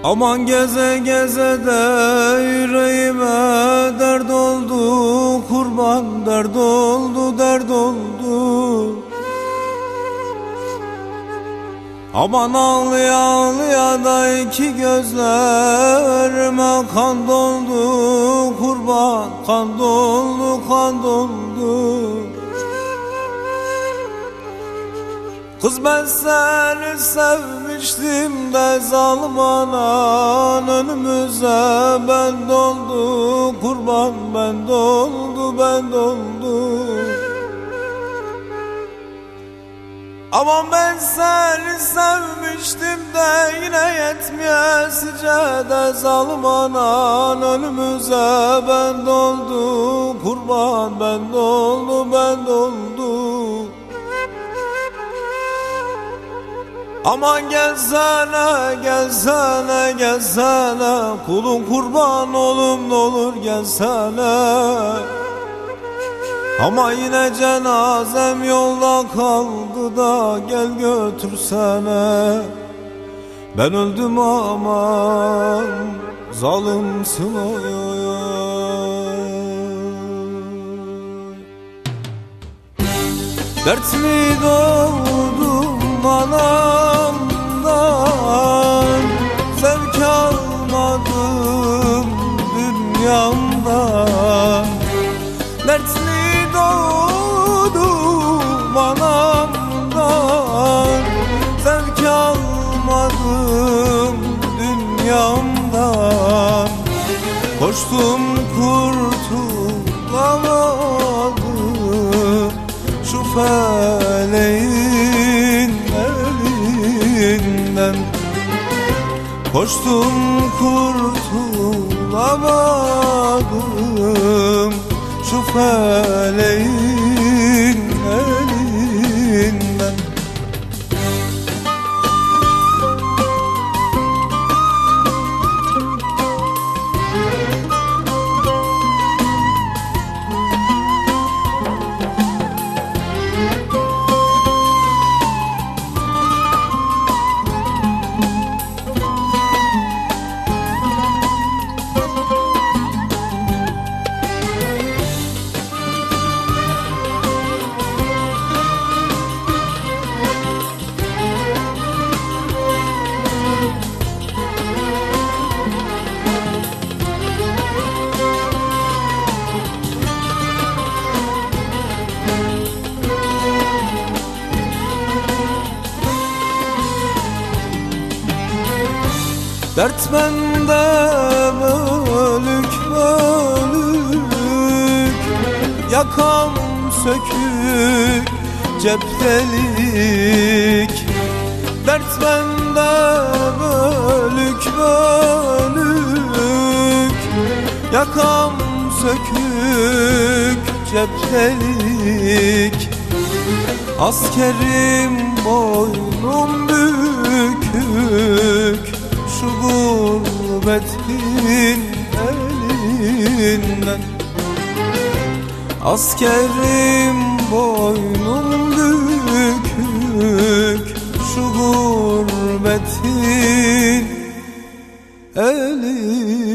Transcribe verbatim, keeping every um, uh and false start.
Aman geze geze de yüreğime dert oldu, kurban dert oldu, dert oldu. Aman ağlıya ağlıya da iki gözlerime kan doldu, kurban kan doldu, kan doldu. Kız ben seni sevmiştim de zalim anan önümüze ben doldu, kurban ben doldu, ben doldu. Aman ben seni sevmiştim de yine yetmeyesice de zalim anan önümüze ben doldu, kurban ben doldu, ben doldu. Aman gelsene, gelsene, gelsene, kulun kurban olum ne olur gelsene. Ama yine cenazem yolda kaldı da gel götürsene. Ben öldüm aman zalimsin oy oy oy. Dertli doğdum anamdan, zevk almadım dünyamdan. Dertli doğdum anamdan, zevk almadım dünyamdan. Koştum kurtulamadım şu feleğin elinden. Koştum kurtulamadım şu feleğin elinden. Dert bende bölük bölük, yakam sökük, cep delik. Dert bende bölük bölük, yakam sökük, cep delik. Askerim boynum bükük, şu gurbetin elinden. Askerim boynum bükük, şu gurbetin elinden.